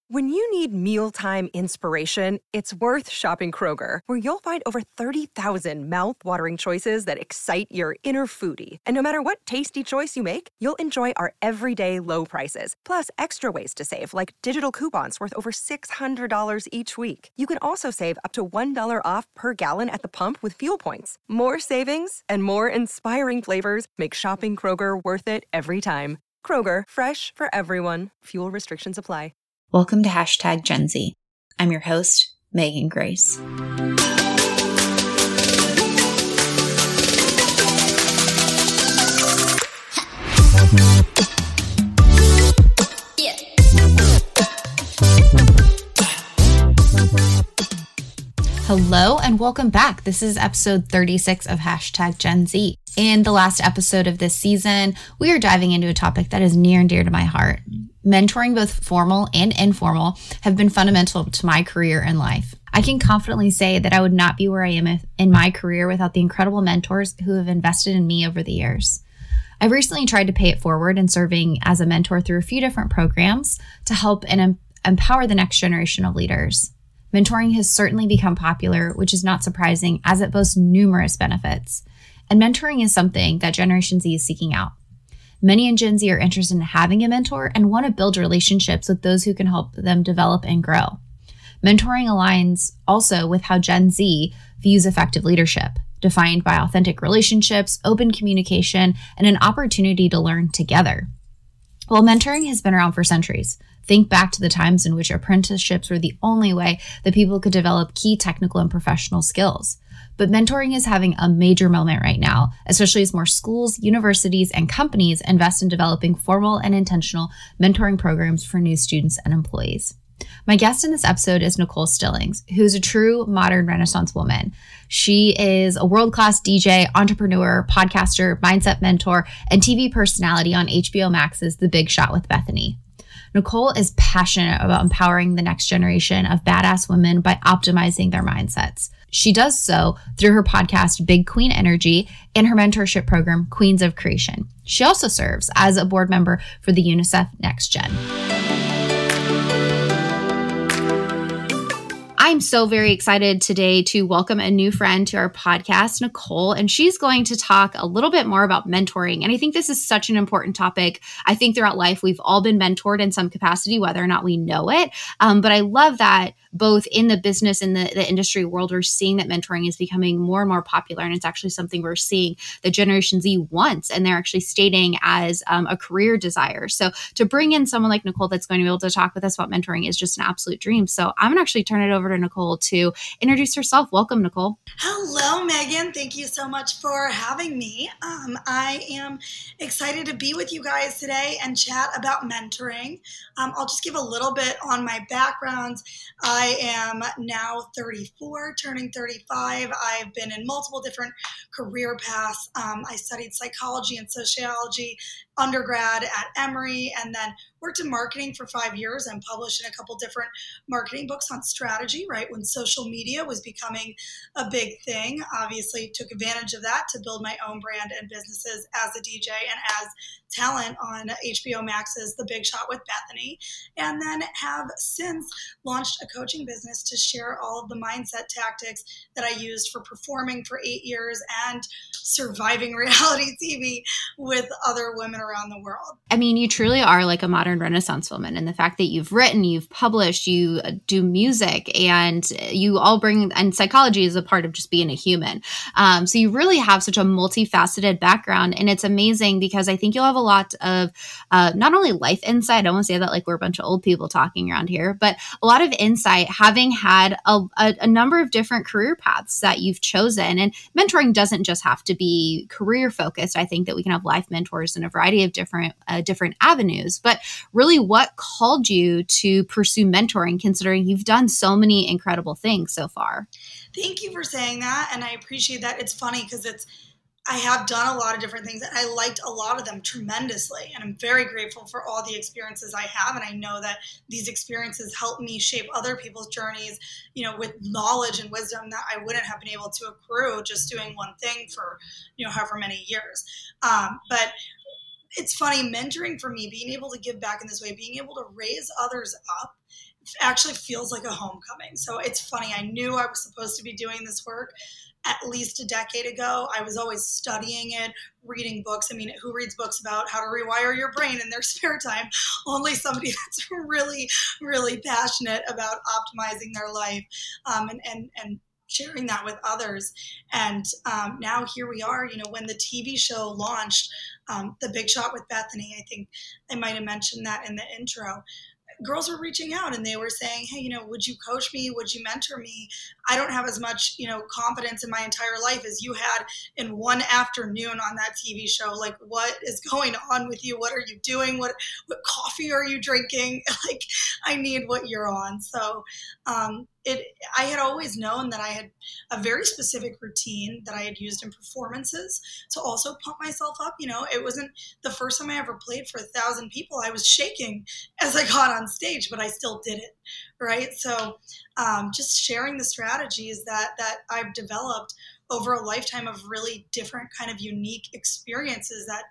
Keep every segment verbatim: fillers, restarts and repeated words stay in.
When you need mealtime inspiration, it's worth shopping Kroger, where you'll find over thirty thousand mouth-watering choices that excite your inner foodie. And no matter what tasty choice you make, you'll enjoy our everyday low prices, plus extra ways to save, like digital coupons worth over six hundred dollars each week. You can also save up to one dollar off per gallon at the pump with fuel points. More savings and more inspiring flavors make shopping Kroger worth it every time. Kroger, fresh for everyone. Fuel restrictions apply. Welcome to Hashtag Gen Z. I'm your host, Megan Grace. Hello and welcome back. This is episode thirty-six of Hashtag Gen Z. In the last episode of this season, we are diving into a topic that is near and dear to my heart. Mentoring, both formal and informal, have been fundamental to my career and life. I can confidently say that I would not be where I am in my career without the incredible mentors who have invested in me over the years. I've recently tried to pay it forward in serving as a mentor through a few different programs to help and em- empower the next generation of leaders. Mentoring has certainly become popular, which is not surprising as it boasts numerous benefits. And mentoring is something that Generation Z is seeking out. Many in Gen Z are interested in having a mentor and want to build relationships with those who can help them develop and grow. Mentoring aligns also with how Gen Z views effective leadership, defined by authentic relationships, open communication, and an opportunity to learn together. While mentoring has been around for centuries, think back to the times in which apprenticeships were the only way that people could develop key technical and professional skills. But mentoring is having a major moment right now, especially as more schools, universities, and companies invest in developing formal and intentional mentoring programs for new students and employees. My guest in this episode is Nicole Stillings, who is a true modern Renaissance woman. She is a world-class D J, entrepreneur, podcaster, mindset mentor, and T V personality on H B O Max's The Big Shot with Bethany. Nicole is passionate about empowering the next generation of badass women by optimizing their mindsets. She does so through her podcast, Big Queen Energy, and her mentorship program, Queens of Creation. She also serves as a board member for the UNICEF Next Gen. I'm so very excited today to welcome a new friend to our podcast, Nicole, and she's going to talk a little bit more about mentoring. And I think this is such an important topic. I think throughout life, we've all been mentored in some capacity, whether or not we know it. Um, but I love that both in the business and the, the industry world, we're seeing that mentoring is becoming more and more popular. And it's actually something we're seeing that Generation Z wants, and they're actually stating as um, a career desire. So to bring in someone like Nicole that's going to be able to talk with us about mentoring is just an absolute dream. So I'm going to actually turn it over to Nicole to introduce herself. Welcome, Nicole. Hello, Megan. Thank you so much for having me. Um, I am excited to be with you guys today and chat about mentoring. Um, I'll just give a little bit on my background. I am now thirty-four, turning thirty-five. I've been in multiple different career paths. Um, I studied psychology and sociology undergrad at Emory, and then worked in marketing for five years and published in a couple different marketing books on strategy, right when social media was becoming a big thing. Obviously took advantage of that to build my own brand and businesses as a D J and as talent on H B O Max's The Big Shot with Bethany, and then have since launched a coaching business to share all of the mindset tactics that I used for performing for eight years and surviving reality T V with other women around the world. I mean, you truly are like a modern Renaissance woman, and the fact that you've written, you've published, you do music, and you all bring, and psychology is a part of just being a human. Um, so you really have such a multifaceted background, and it's amazing because I think you'll have a lot of uh, not only life insight. I don't want to say that like we're a bunch of old people talking around here, but a lot of insight having had a, a, a number of different career paths that you've chosen. And mentoring doesn't just have to be career focused. I think that we can have life mentors in a variety of different uh, different avenues. But really, what called you to pursue mentoring, considering you've done so many incredible things so far? Thank you for saying that, and I appreciate that. It's funny because it's I have done a lot of different things, and I liked a lot of them tremendously, and I'm very grateful for all the experiences I have, and I know that these experiences help me shape other people's journeys, you know, with knowledge and wisdom that I wouldn't have been able to accrue just doing one thing for, you know, however many years. Um, but it's funny, mentoring for me, being able to give back in this way, being able to raise others up actually feels like a homecoming. So it's funny. I knew I was supposed to be doing this work at least a decade ago. I was always studying it, reading books. I mean, who reads books about how to rewire your brain in their spare time? Only somebody that's really, really passionate about optimizing their life um, and, and, and sharing that with others. And um, now here we are, you know, when the T V show launched, um, The Big Shot with Bethany, I think I might have mentioned that in the intro. Girls were reaching out and they were saying, hey, you know, would you coach me? Would you mentor me? I don't have as much, you know, confidence in my entire life as you had in one afternoon on that T V show. Like, what is going on with you? What are you doing? What, what coffee are you drinking? Like, I need what you're on. So, um, it, I had always known that I had a very specific routine that I had used in performances to also pump myself up. You know, it wasn't the first time I ever played for a thousand people. I was shaking as I got on stage, but I still did it. Right. So um, just sharing the strategies that, that I've developed over a lifetime of really different kind of unique experiences that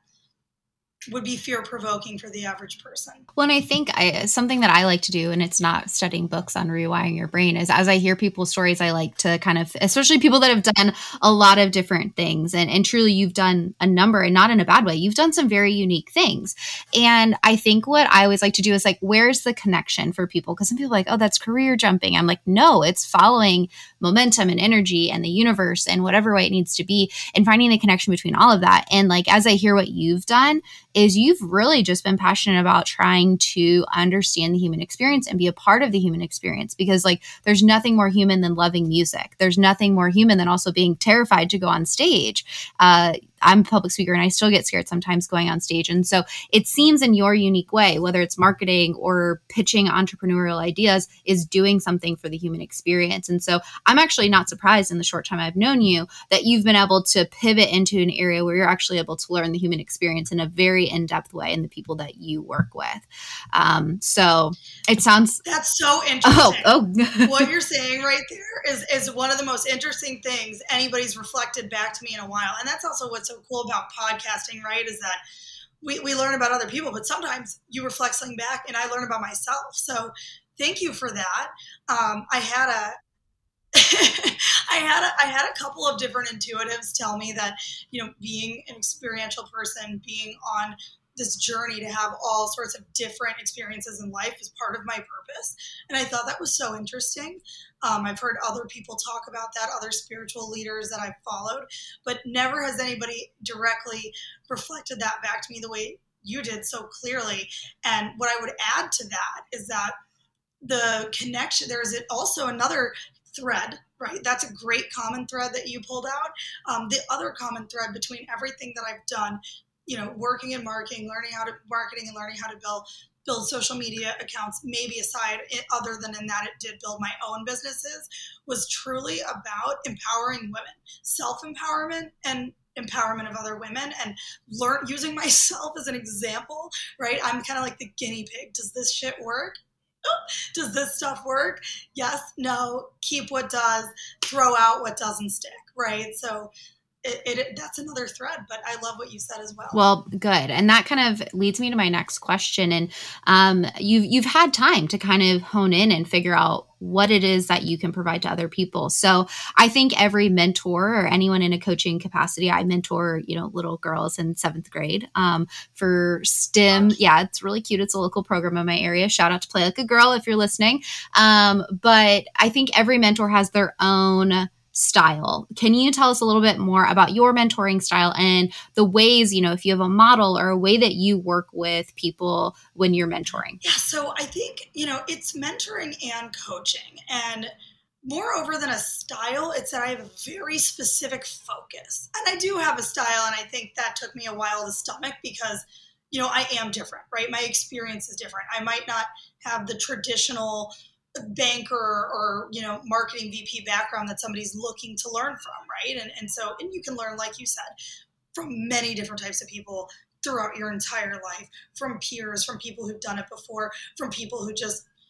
would be fear-provoking for the average person. Well, and I think I, something that I like to do, and it's not studying books on rewiring your brain, is as I hear people's stories, I like to kind of, especially people that have done a lot of different things. And, and truly, you've done a number, and not in a bad way. You've done some very unique things. And I think what I always like to do is like, where's the connection for people? Because some people are like, oh, that's career jumping. I'm like, no, it's following momentum and energy and the universe and whatever way it needs to be, and finding the connection between all of that. And like, as I hear what you've done, is you've really just been passionate about trying to understand the human experience and be a part of the human experience, because like there's nothing more human than loving music. There's nothing more human than also being terrified to go on stage. Uh, I'm a public speaker and I still get scared sometimes going on stage. And so it seems in your unique way, whether it's marketing or pitching entrepreneurial ideas, is doing something for the human experience. And so I'm actually not surprised in the short time I've known you that you've been able to pivot into an area where you're actually able to learn the human experience in a very in-depth way in the people that you work with. Um, so it sounds... That's so interesting. Oh, oh. What you're saying right there is, is one of the most interesting things anybody's reflected back to me in a while. And that's also what's so cool about podcasting, right? Is that we, we learn about other people, but sometimes you reflect something back and I learn about myself. So thank you for that. Um, I had a I had a, I had a couple of different intuitives tell me that, you know, being an experiential person, being on this journey to have all sorts of different experiences in life is part of my purpose. And I thought that was so interesting. Um, I've heard other people talk about that, other spiritual leaders that I've followed, but never has anybody directly reflected that back to me the way you did so clearly. And what I would add to that is that the connection, there is also another thread, right? That's a great common thread that you pulled out. Um, the other common thread between everything that I've done, you know, working in marketing, learning how to marketing and learning how to build build social media accounts, maybe aside other than in that it did build my own businesses, was truly about empowering women, self-empowerment and empowerment of other women, and learn using myself as an example, right? I'm kind of like the guinea pig. Does this shit work? Does this stuff work? Yes, no, keep what does, throw out what doesn't stick, right? So It, it that's another thread, but I love what you said as well. Well, good. And that kind of leads me to my next question. And um, you've, you've had time to kind of hone in and figure out what it is that you can provide to other people. So I think every mentor or anyone in a coaching capacity, I mentor, you know, little girls in seventh grade um, for STEM. Yeah, it's really cute. It's a local program in my area. Shout out to Play Like a Girl if you're listening. Um, but I think every mentor has their own style. Can you tell us a little bit more about your mentoring style and the ways, you know, if you have a model or a way that you work with people when you're mentoring? Yeah, so I think, you know, it's mentoring and coaching. And moreover than a style, it's that I have a very specific focus. And I do have a style, and I think that took me a while to stomach because, you know, I am different, right? My experience is different. I might not have the traditional banker or, you know, marketing V P background that somebody's looking to learn from, right? And and so, and you can learn, like you said, from many different types of people throughout your entire life, from peers, from people who've done it before, from people who just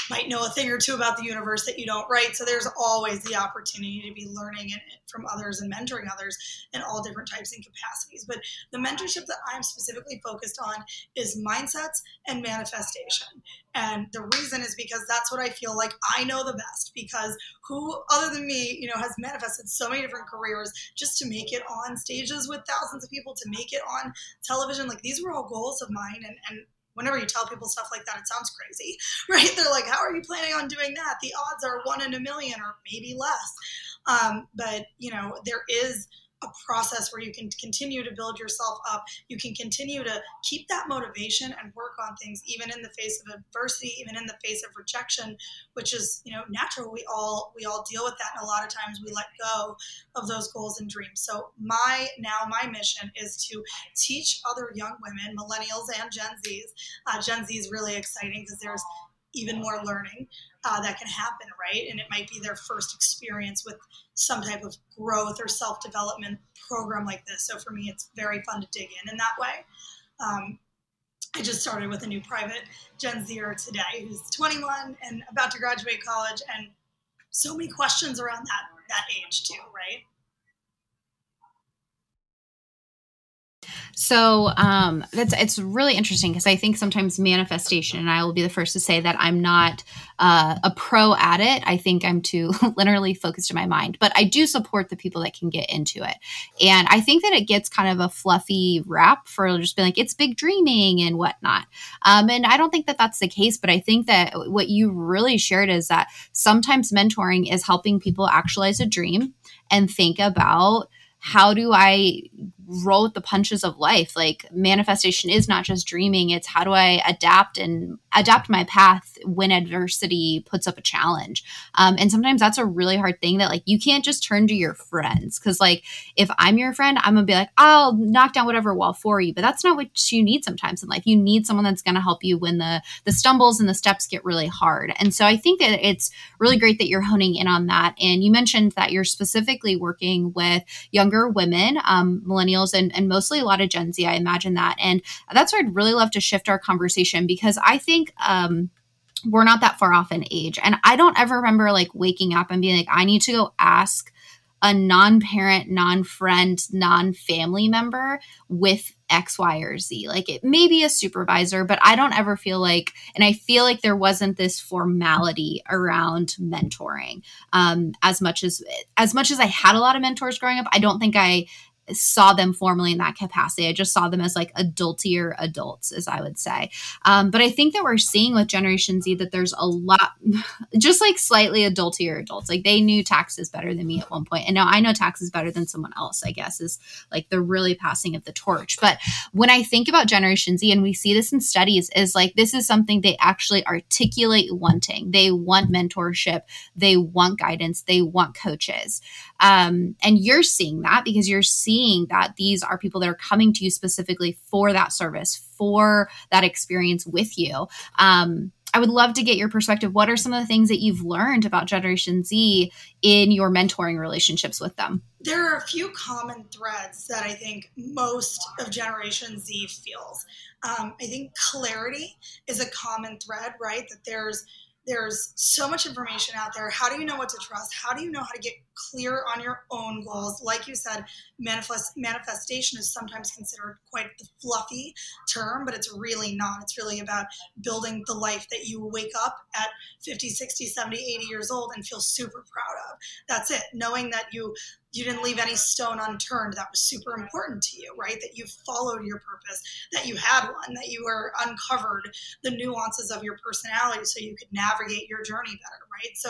might know a thing or two about the universe that you don't, right? So there's always the opportunity to be learning from others and mentoring others in all different types and capacities. But the mentorship that I'm specifically focused on is mindsets and manifestation. And the reason is because that's what I feel like I know the best, because who other than me, you know, has manifested so many different careers just to make it on stages with thousands of people, to make it on television. Like, these were all goals of mine. And, and whenever you tell people stuff like that, it sounds crazy, right? They're like, how are you planning on doing that? The odds are one in a million or maybe less. Um, but, you know, there is a process where you can continue to build yourself up. You can continue to keep that motivation and work on things, even in the face of adversity, even in the face of rejection, which is, you know, natural. We all, we all deal with that. And a lot of times we let go of those goals and dreams. So my, now my mission is to teach other young women, millennials and Gen Zs. Uh, Gen Z is really exciting because there's even more learning uh, that can happen, right? And it might be their first experience with some type of growth or self-development program like this. So for me, it's very fun to dig in in that way. Um, I just started with a new private Gen Zer today who's twenty-one and about to graduate college, and so many questions around that that age too, right? So um, that's it's really interesting because I think sometimes manifestation, and I will be the first to say that I'm not uh, a pro at it. I think I'm too literally focused in my mind, but I do support the people that can get into it. And I think that it gets kind of a fluffy rap for just being like, it's big dreaming and whatnot. Um, and I don't think that that's the case, but I think that what you really shared is that sometimes mentoring is helping people actualize a dream and think about, how do I roll with the punches of life? Like, manifestation is not just dreaming. It's how do I adapt and adapt my path when adversity puts up a challenge. Um, and sometimes that's a really hard thing that, like, you can't just turn to your friends. Cause like, if I'm your friend, I'm gonna be like, I'll knock down whatever wall for you, but that's not what you need sometimes in life. You need someone that's going to help you when the, the stumbles and the steps get really hard. And so I think that it's really great that you're honing in on that. And you mentioned that you're specifically working with younger women, um, millennials, and, and mostly a lot of Gen Z, I imagine that. And that's where I'd really love to shift our conversation, because I think um, we're not that far off in age. And I don't ever remember like waking up and being like, I need to go ask a non-parent, non-friend, non-family member with X, Y, or Z. Like, it may be a supervisor, but I don't ever feel like, and I feel like there wasn't this formality around mentoring. Um, as much as, as much as I had a lot of mentors growing up, I don't think I saw them formally in that capacity. I just saw them as like adultier adults, as I would say. Um, but I think that we're seeing with Generation Z that there's a lot, just like slightly adultier adults. Like, they knew taxes better than me at one point. And now I know taxes better than someone else, I guess, is like the really passing of the torch. But when I think about Generation Z, and we see this in studies, is like, this is something they actually articulate wanting. They want mentorship. They want guidance. They want coaches. Um, and you're seeing that because you're seeing that these are people that are coming to you specifically for that service, for that experience with you. Um, I would love to get your perspective. What are some of the things that you've learned about Generation Z in your mentoring relationships with them? There are a few common threads that I think most of Generation Z feels. Um, I think clarity is a common thread, right? That there's There's so much information out there. How do you know what to trust? How do you know how to get clear on your own goals? Like you said, manifest, manifestation is sometimes considered quite the fluffy term, but it's really not. It's really about building the life that you wake up at fifty, sixty, seventy, eighty years old and feel super proud of. That's it. Knowing that you you didn't leave any stone unturned. That was super important to you, right? That you followed your purpose, that you had one, that you were uncovered the nuances of your personality so you could navigate your journey better, right? So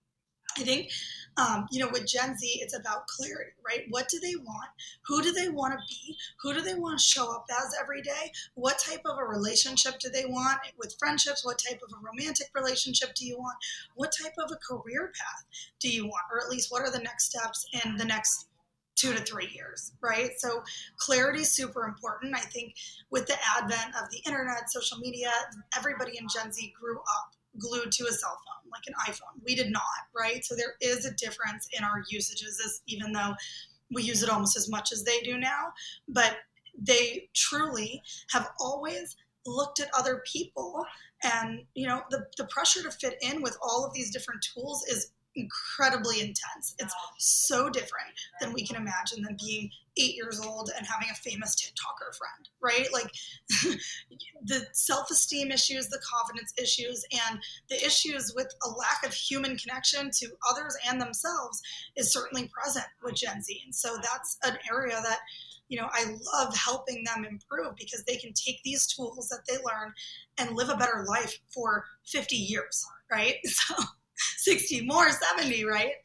I think, um, you know, with Gen Z, it's about clarity, right? What do they want? Who do they want to be? Who do they want to show up as every day? What type of a relationship do they want with friendships? What type of a romantic relationship do you want? What type of a career path do you want? Or at least what are the next steps in the next two to three years, right? So clarity is super important. I think with the advent of the internet, social media, everybody in Gen Z grew up glued to a cell phone, like an iPhone. We did not, right? So there is a difference in our usages, even though we use it almost as much as they do now. But they truly have always looked at other people And, you know, the, the pressure to fit in with all of these different tools is incredibly intense. It's so different than we can imagine than being eight years old and having a famous TikToker friend, right? Like the self-esteem issues, the confidence issues, and the issues with a lack of human connection to others and themselves is certainly present with Gen Z. And so that's an area that, you know, I love helping them improve because they can take these tools that they learn and live a better life for fifty years, right? So sixty more, seventy, right?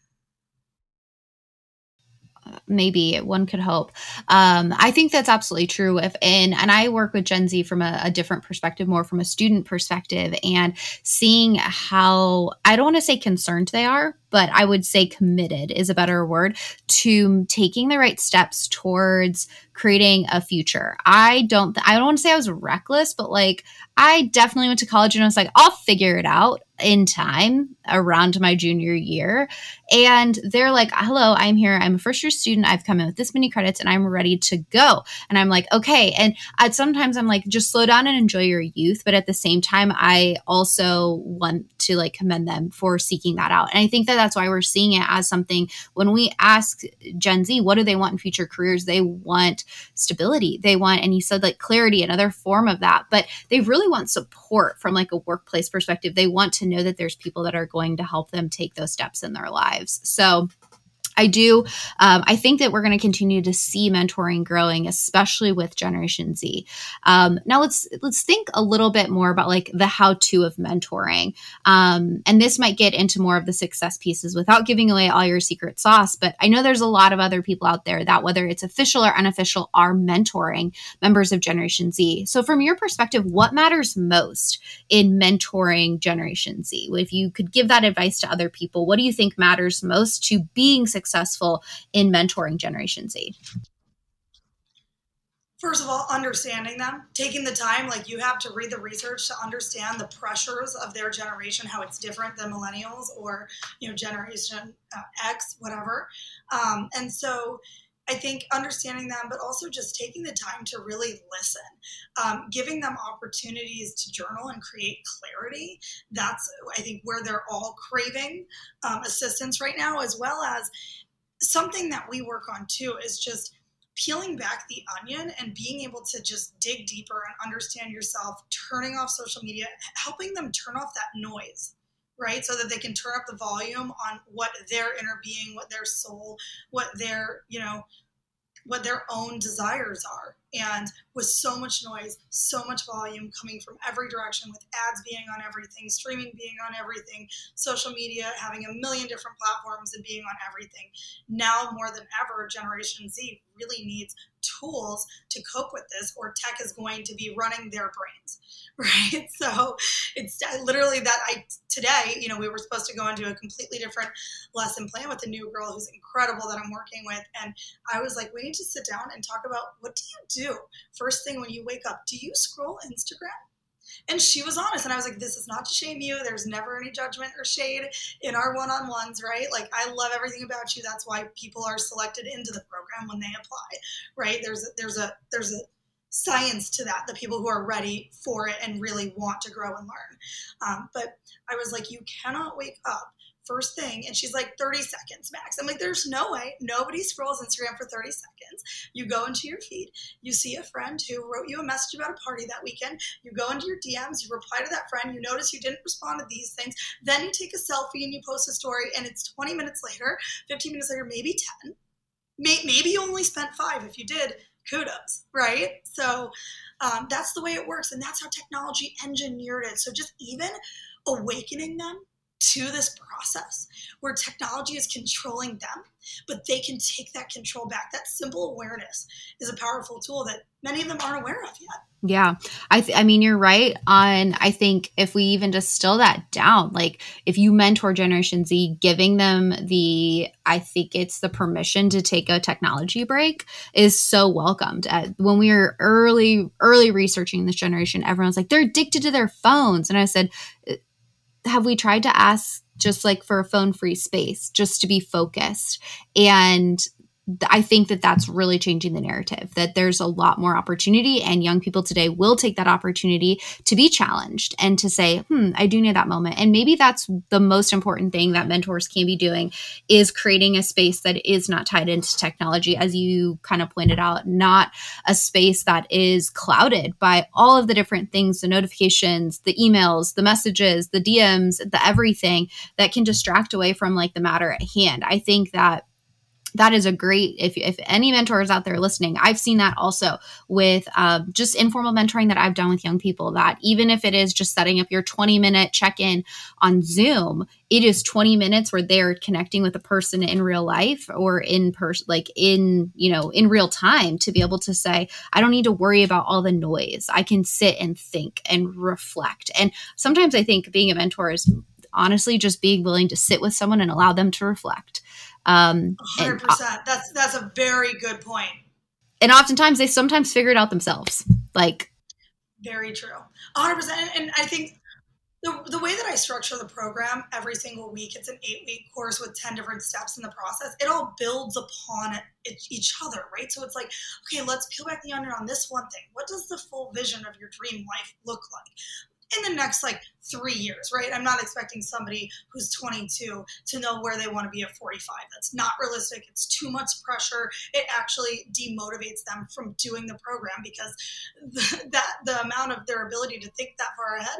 Maybe one could hope. Um, I think that's absolutely true. If and and I work with Gen Z from a, a different perspective, more from a student perspective, and seeing how, I don't want to say concerned they are, but I would say committed is a better word to taking the right steps towards creating a future. I don't, I don't want to say I was reckless, but like I definitely went to college and I was like, I'll figure it out in time around my junior year. And they're like, hello, I'm here. I'm a first year student. I've come in with this many credits and I'm ready to go. And I'm like, okay. And I, sometimes I'm like, just slow down and enjoy your youth. But at the same time, I also want to like commend them for seeking that out. And I think that that's why we're seeing it as something when we ask Gen Z, what do they want in future careers? They want stability. They want, and you said like clarity, another form of that, but they really want support from like a workplace perspective. They want to know that there's people that are going to help them take those steps in their lives. So I do. Um, I think that we're going to continue to see mentoring growing, especially with Generation Z. Um, now let's let's think a little bit more about like the how-to of mentoring. Um, and this might get into more of the success pieces without giving away all your secret sauce. But I know there's a lot of other people out there that, whether it's official or unofficial, are mentoring members of Generation Z. So from your perspective, what matters most in mentoring Generation Z? If you could give that advice to other people, what do you think matters most to being successful? successful in mentoring Generation Z? First of all, understanding them, taking the time, like you have to read the research to understand the pressures of their generation, how it's different than millennials or, you know, Generation uh, X, whatever. Um, and so I think understanding them, but also just taking the time to really listen, um, giving them opportunities to journal and create clarity. That's, I think, where they're all craving um, assistance right now, as well as something that we work on too is just peeling back the onion and being able to just dig deeper and understand yourself, turning off social media, helping them turn off that noise, right? So that they can turn up the volume on what their inner being, what their soul, what their, you know, what their own desires are. And with so much noise, so much volume coming from every direction, with ads being on everything, streaming being on everything, social media having a million different platforms and being on everything, now more than ever, Generation Z really needs tools to cope with this, or tech is going to be running their brains, right? So it's literally that I, today, you know, we were supposed to go into a completely different lesson plan with a new girl who's incredible that I'm working with. And I was like, we need to sit down and talk about, what do you do first thing when you wake up? Do you scroll Instagram? And she was honest. And I was like, this is not to shame you. There's never any judgment or shade in our one-on-ones, right? Like, I love everything about you. That's why people are selected into the program when they apply, right? There's a, there's a, there's a science to that, the people who are ready for it and really want to grow and learn. Um, but I was like, you cannot wake up first thing. And she's like, thirty seconds max. I'm like, there's no way. Nobody scrolls Instagram for thirty seconds. You go into your feed, you see a friend who wrote you a message about a party that weekend, you go into your D Ms, you reply to that friend, you notice you didn't respond to these things, then you take a selfie and you post a story, and it's twenty minutes later, fifteen minutes later, maybe ten. Maybe you only spent five. If you did, kudos, right? So um, that's the way it works. And that's how technology engineered it. So just even awakening them to this process where technology is controlling them, but they can take that control back. That simple awareness is a powerful tool that many of them aren't aware of yet. Yeah. I th- I mean, you're right on. I think if we even distill that down, like if you mentor Generation Z, giving them the, I think it's the permission to take a technology break is so welcomed. Uh, when we were early, early researching this generation, everyone's like, they're addicted to their phones. And I said, have we tried to ask just like for a phone free space, just to be focused? And I think that that's really changing the narrative, that there's a lot more opportunity, and young people today will take that opportunity to be challenged and to say, hmm, I do need that moment. And maybe that's the most important thing that mentors can be doing, is creating a space that is not tied into technology, as you kind of pointed out, not a space that is clouded by all of the different things, the notifications, the emails, the messages, the D Ms, the everything that can distract away from like the matter at hand. I think that that is a great, if, if any mentors out there listening, I've seen that also with um, just informal mentoring that I've done with young people, that even if it is just setting up your twenty minute check-in on Zoom, it is twenty minutes where they're connecting with a person in real life or in person, like in, you know, in real time, to be able to say, I don't need to worry about all the noise. I can sit and think and reflect. And sometimes I think being a mentor is honestly just being willing to sit with someone and allow them to reflect. Um, one hundred percent. And, that's, that's a very good point. And oftentimes they sometimes figure it out themselves. Like, very true. one hundred percent. And, and I think the, the way that I structure the program every single week, it's an eight week course with ten different steps in the process. It all builds upon it, each other, right? So it's like, okay, let's peel back the onion on this one thing. What does the full vision of your dream life look like in the next like three years, right? I'm not expecting somebody who's twenty-two to know where they want to be at forty-five. That's not realistic. It's too much pressure. It actually demotivates them from doing the program, because the, that the amount of their ability to think that far ahead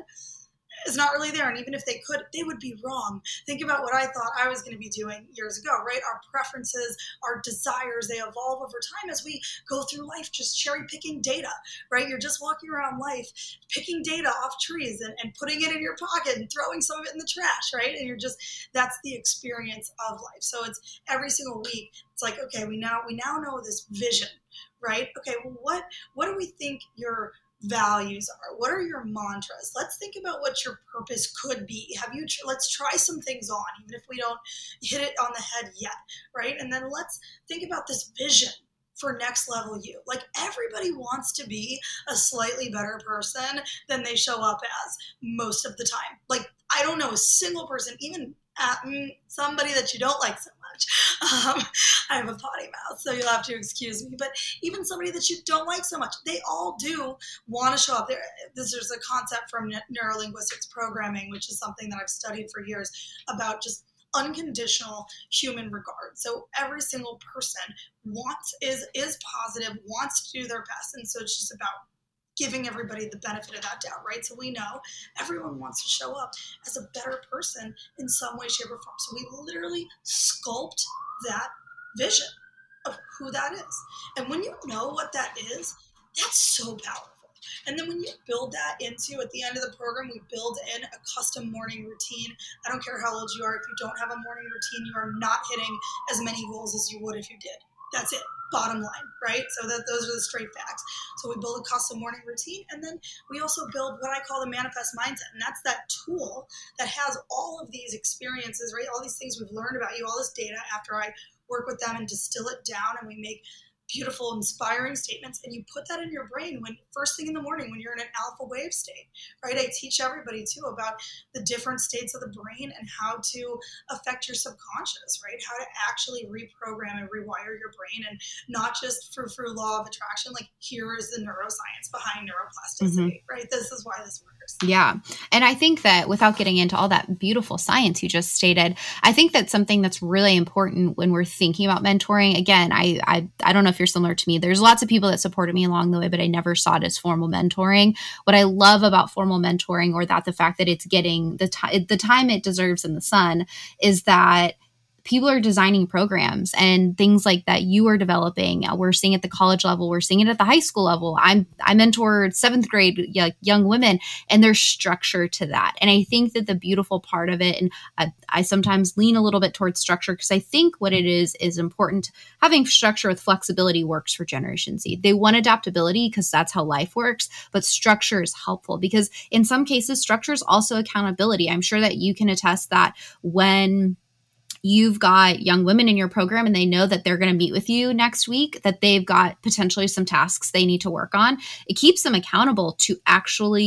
is not really there. And even if they could, they would be wrong. Think about what I thought I was going to be doing years ago, right? Our preferences, our desires, they evolve over time as we go through life, just cherry picking data, right? You're just walking around life, picking data off trees and, and putting it in your pocket and throwing some of it in the trash, right? And you're just, that's the experience of life. So it's every single week, it's like, okay, we now, we now know this vision, right? Okay, well, what, what do we think your values are? What are your mantras? Let's think about what your purpose could be. Have you, tr- let's try some things on, even if we don't hit it on the head yet, right? And then let's think about this vision for next level you. Like, everybody wants to be a slightly better person than they show up as most of the time. Like, I don't know a single person, even at, mm, somebody that you don't like so much. Um, I have a potty mouth, so you'll have to excuse me. But even somebody that you don't like so much, they all do want to show up there. This is a concept from neurolinguistics programming, which is something that I've studied for years, about just unconditional human regard. So every single person wants, is, is positive, wants to do their best. And so it's just about giving everybody the benefit of that doubt, right? So we know everyone wants to show up as a better person in some way, shape, or form. So we literally sculpt that vision of who that is. And when you know what that is, that's so powerful. And then when you build that into, at the end of the program, we build in a custom morning routine. I don't care how old you are. If you don't have a morning routine, you are not hitting as many goals as you would if you did. That's it. Bottom line, right? So that those are the straight facts. So we build a custom morning routine, and then we also build what I call the manifest mindset. And that's that tool that has all of these experiences, right? All these things we've learned about you, all this data, after I work with them and distill it down, and we make beautiful, inspiring statements, and you put that in your brain when first thing in the morning when you're in an alpha wave state, right? I teach everybody too about the different states of the brain and how to affect your subconscious, right? How to actually reprogram and rewire your brain, and not just through through law of attraction. Like, here is the neuroscience behind neuroplasticity, mm-hmm. right? This is why this works. Yeah. And I think that without getting into all that beautiful science you just stated, I think that's something that's really important when we're thinking about mentoring. Again, I, I, I don't know if you're similar to me. There's lots of people that supported me along the way, but I never saw it as formal mentoring. What I love about formal mentoring, or that the fact that it's getting the, t- the time it deserves in the sun, is that people are designing programs and things like that you are developing. We're seeing it at the college level. We're seeing it at the high school level. I'm, I mentored seventh grade young women, and there's structure to that. And I think that the beautiful part of it, and I, I sometimes lean a little bit towards structure, because I think what it is, is important. Having structure with flexibility works for Generation Z. They want adaptability because that's how life works, but structure is helpful because in some cases, structure is also accountability. I'm sure that you can attest that when you've got young women in your program and they know that they're going to meet with you next week, that they've got potentially some tasks they need to work on, it keeps them accountable to actually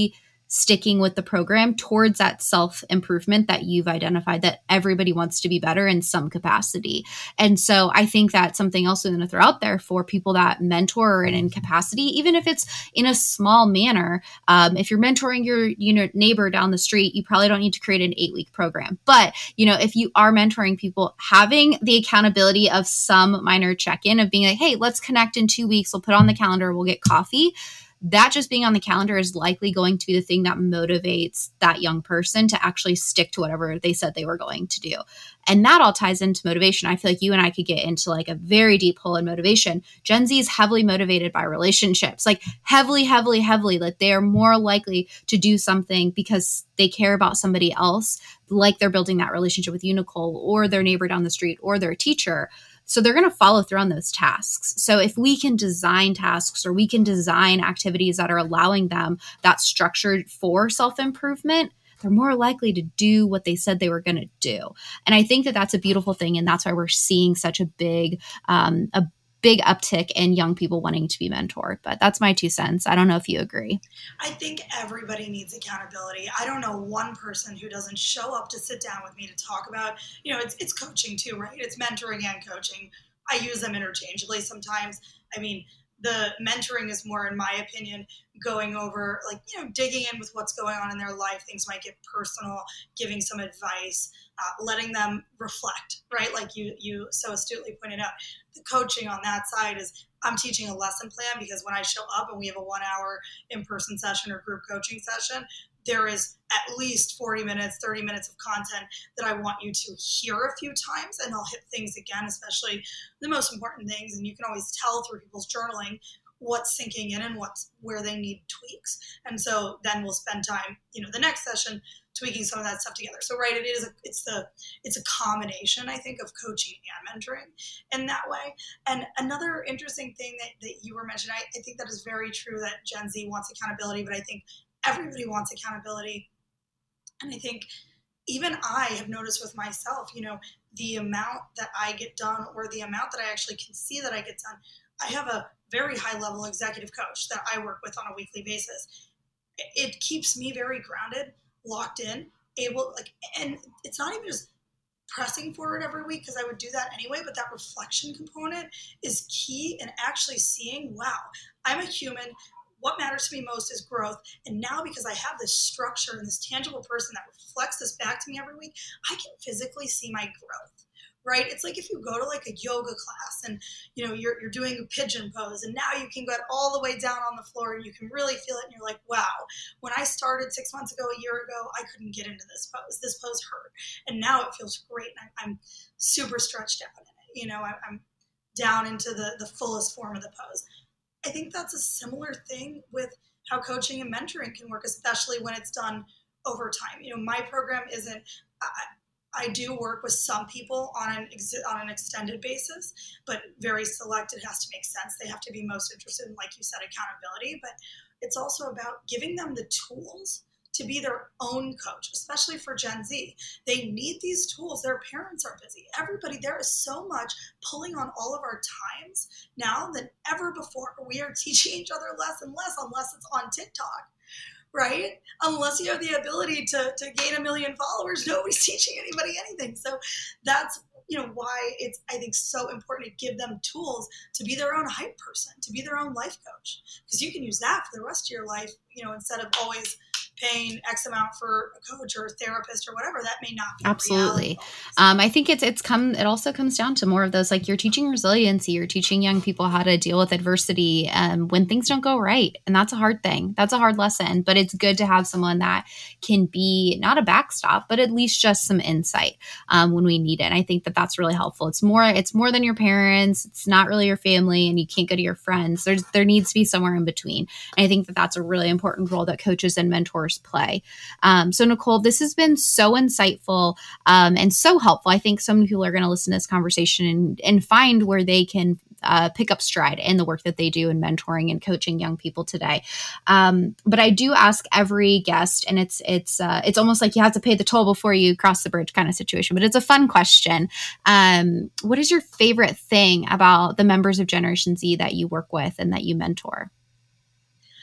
sticking with the program towards that self-improvement that you've identified, that everybody wants to be better in some capacity. And so I think that's something else I'm going to throw out there for people that mentor in, in capacity, even if it's in a small manner. Um, if you're mentoring your you know neighbor down the street, you probably don't need to create an eight-week program. But you know, if you are mentoring people, having the accountability of some minor check-in of being like, hey, let's connect in two weeks. We'll put on the calendar. We'll get coffee. That just being on the calendar is likely going to be the thing that motivates that young person to actually stick to whatever they said they were going to do. And that all ties into motivation. I feel like you and I could get into like a very deep hole in motivation. Gen Z is heavily motivated by relationships, like heavily, heavily, heavily. Like they are more likely to do something because they care about somebody else, like they're building that relationship with you, Nicole, or their neighbor down the street, or their teacher. So they're going to follow through on those tasks. So if we can design tasks or we can design activities that are allowing them that structured for self-improvement, they're more likely to do what they said they were going to do. And I think that that's a beautiful thing. And that's why we're seeing such a big, um, a big uptick in young people wanting to be mentored. But that's my two cents. I don't know if you agree. I think everybody needs accountability. I don't know one person who doesn't show up to sit down with me to talk about, you know, it's it's coaching too, right? It's mentoring and coaching. I use them interchangeably sometimes. I mean, the mentoring is more, in my opinion, going over, like, you know, digging in with what's going on in their life. Things might get personal, giving some advice, uh, letting them reflect, right? Like you you so astutely pointed out. The coaching on that side is I'm teaching a lesson plan, because when I show up and we have a one hour in-person session or group coaching session, there is at least forty minutes, thirty minutes of content that I want you to hear a few times, and I'll hit things again, especially the most important things. And you can always tell through people's journaling what's sinking in and what's where they need tweaks. And so then we'll spend time, you know, the next session tweaking some of that stuff together. So, right, it is a, it's the it's a combination, I think, of coaching and mentoring in that way. And another interesting thing that, that you were mentioning, I, I think that is very true, that Gen Z wants accountability, but I think everybody wants accountability. And I think even I have noticed with myself, you know, the amount that I get done, or the amount that I actually can see that I get done. I have a very high level executive coach that I work with on a weekly basis. It keeps me very grounded, locked in, able, like, and it's not even just pressing forward every week, because I would do that anyway, but that reflection component is key in actually seeing, wow, I'm a human. What matters to me most is growth. And now, because I have this structure and this tangible person that reflects this back to me every week, I can physically see my growth, right? It's like if you go to like a yoga class and, you know, you're, you're doing a pigeon pose, and now you can get all the way down on the floor and you can really feel it. And you're like, wow, when I started six months ago, a year ago, I couldn't get into this pose. This pose hurt. And now it feels great. And I'm, I'm super stretched out in it. You know, I, I'm down into the, the fullest form of the pose. I think that's a similar thing with how coaching and mentoring can work, especially when it's done over time. You know, my program isn't, I, I do work with some people on an ex, on an extended basis, but very select. It has to make sense. They have to be most interested in, like you said, accountability, but it's also about giving them the tools to be their own coach, especially for Gen Z. They need these tools. Their parents are busy. Everybody, there is so much pulling on all of our times now than ever before. We are teaching each other less and less, unless it's on TikTok, right? Unless you have the ability to, to gain a million followers, nobody's teaching anybody anything. So that's, you know, why it's, I think, so important to give them tools to be their own hype person, to be their own life coach, because you can use that for the rest of your life, you know, instead of always paying X amount for a coach or a therapist or whatever. That may not be absolutely. Um, I think it's it's come. It also comes down to more of those, like, you're teaching resiliency. You're teaching young people how to deal with adversity um, when things don't go right, and that's a hard thing. That's a hard lesson. But it's good to have someone that can be not a backstop, but at least just some insight um, when we need it. And I think that that's really helpful. It's more. It's more than your parents. It's not really your family, and you can't go to your friends. There's there needs to be somewhere in between. And I think that that's a really important role that coaches and mentors play. Um, so Nicole, this has been so insightful um, and so helpful. I think so many people are going to listen to this conversation and, and find where they can uh, pick up stride in the work that they do in mentoring and coaching young people today. Um, but I do ask every guest, and it's it's uh, it's almost like you have to pay the toll before you cross the bridge kind of situation, but it's a fun question. Um, what is your favorite thing about the members of Generation Z that you work with and that you mentor?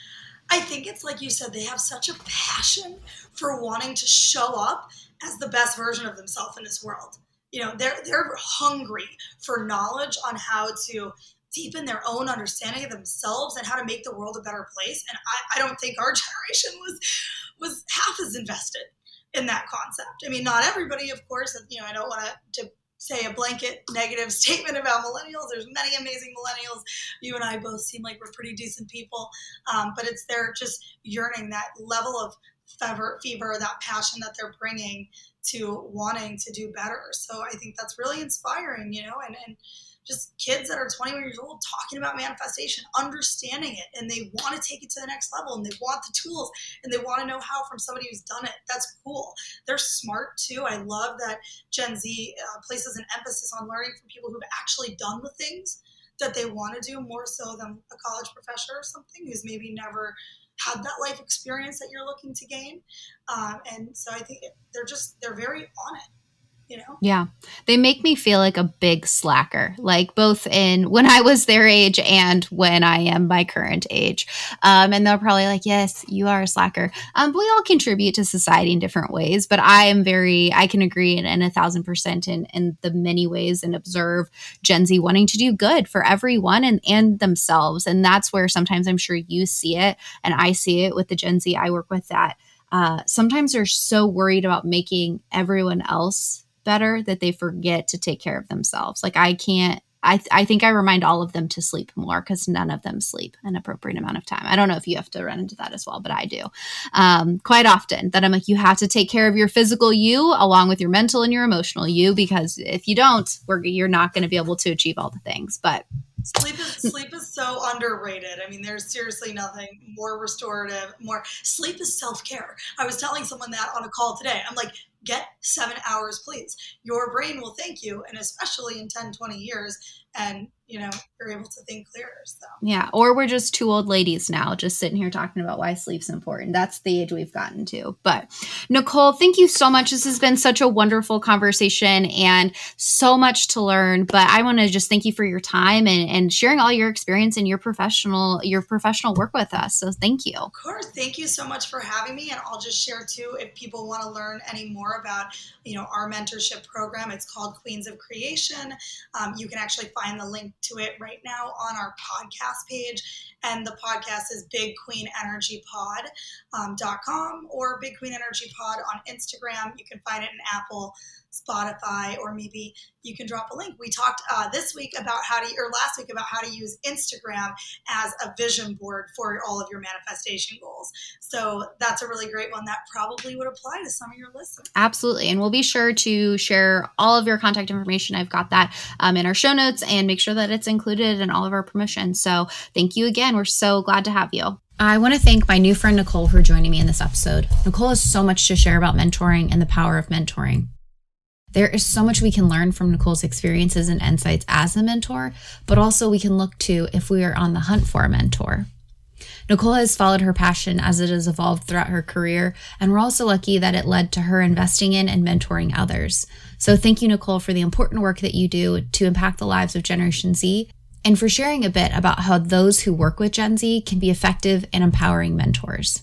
I think it's like you said, they have such a passion for wanting to show up as the best version of themselves in this world. You know, they're they're hungry for knowledge on how to deepen their own understanding of themselves and how to make the world a better place. And I, I don't think our generation was was half as invested in that concept. I mean, not everybody, of course. You know, I don't want to, to say a blanket negative statement about millennials. There's many amazing millennials. You and I both seem like we're pretty decent people. Um, but it's their just yearning, that level of fever, fever, that passion that they're bringing to wanting to do better. So I think that's really inspiring, you know, and, and just kids that are twenty-one years old talking about manifestation, understanding it, and they want to take it to the next level, and they want the tools, and they want to know how from somebody who's done it. That's cool. They're smart too. I love that Gen Z uh, places an emphasis on learning from people who've actually done the things that they want to do, more so than a college professor or something who's maybe never had that life experience that you're looking to gain. Um, and so I think they're just, they're very on it. You know? Yeah. They make me feel like a big slacker, like both in when I was their age and when I am my current age. Um, and they're probably like, yes, you are a slacker. Um, but we all contribute to society in different ways. But I am very, I can agree in, in a thousand percent in, in the many ways and observe Gen Z wanting to do good for everyone and, and themselves. And that's where sometimes I'm sure you see it and I see it with the Gen Z I work with, that uh, sometimes they're so worried about making everyone else better that they forget to take care of themselves. Like I can't, I th- I think I remind all of them to sleep more because none of them sleep an appropriate amount of time. I don't know if you have to run into that as well, but I do um, quite often, that I'm like, you have to take care of your physical you along with your mental and your emotional you, because if you don't, we're, you're not going to be able to achieve all the things. But Sleep is sleep is so underrated. I mean, there's seriously nothing more restorative, more sleep is self-care. I was telling someone that on a call today. I'm like, get seven hours, please. Your brain will thank you, and especially in ten, twenty years, and you know, you're able to think clearer. So yeah, or we're just two old ladies now, just sitting here talking about why sleep's important. That's the age we've gotten to. But Nicole, thank you so much. This has been such a wonderful conversation and so much to learn. But I want to just thank you for your time and, and sharing all your experience and your professional your professional work with us. So thank you. Of course, thank you so much for having me. And I'll just share too, if people want to learn any more about, you know, our mentorship program, it's called Queens of Creation. Um, you can actually find the link to it right now on our podcast page. And the podcast is big queen energy pod dot com or Big Queen Energy Pod on Instagram. You can find it in Apple, Spotify, or maybe you can drop a link. We talked uh, this week about how to, or last week about how to use Instagram as a vision board for all of your manifestation goals. So that's a really great one that probably would apply to some of your listeners. Absolutely. And we'll be sure to share all of your contact information. I've got that um, in our show notes, and make sure that it's included in all of our promotions. So thank you again. We're so glad to have you. I want to thank my new friend, Nicole, for joining me in this episode. Nicole has so much to share about mentoring and the power of mentoring. There is so much we can learn from Nicole's experiences and insights as a mentor, but also we can look to if we are on the hunt for a mentor. Nicole has followed her passion as it has evolved throughout her career, and we're also lucky that it led to her investing in and mentoring others. So thank you, Nicole, for the important work that you do to impact the lives of Generation Z, and for sharing a bit about how those who work with Gen Z can be effective and empowering mentors.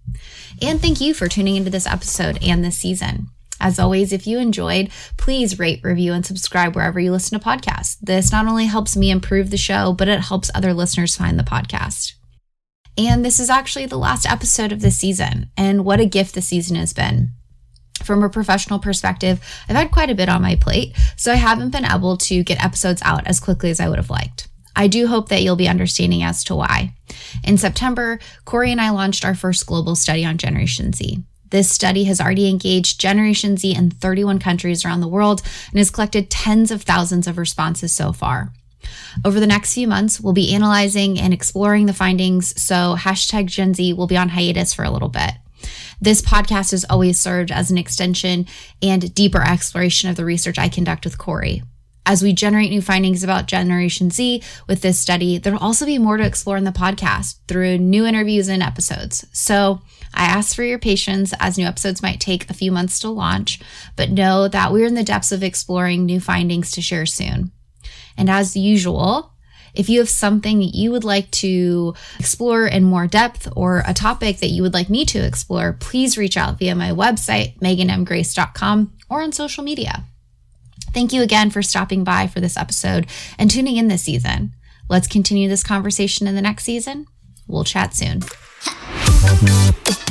And thank you for tuning into this episode and this season. As always, if you enjoyed, please rate, review, and subscribe wherever you listen to podcasts. This not only helps me improve the show, but it helps other listeners find the podcast. And this is actually the last episode of this season, and what a gift this season has been. From a professional perspective, I've had quite a bit on my plate, so I haven't been able to get episodes out as quickly as I would have liked. I do hope that you'll be understanding as to why. In September, Corey and I launched our first global study on Generation Z. This study has already engaged Generation Z in thirty-one countries around the world and has collected tens of thousands of responses so far. Over the next few months, we'll be analyzing and exploring the findings, so hashtag Gen Z will be on hiatus for a little bit. This podcast has always served as an extension and deeper exploration of the research I conduct with Corey. As we generate new findings about Generation Z with this study, there'll also be more to explore in the podcast through new interviews and episodes. So I ask for your patience as new episodes might take a few months to launch, but know that we're in the depths of exploring new findings to share soon. And as usual, If you have something that you would like to explore in more depth or a topic that you would like me to explore, please reach out via my website, megan m grace dot com, or on social media. Thank you again for stopping by for this episode and tuning in this season. Let's continue this conversation in the next season. We'll chat soon.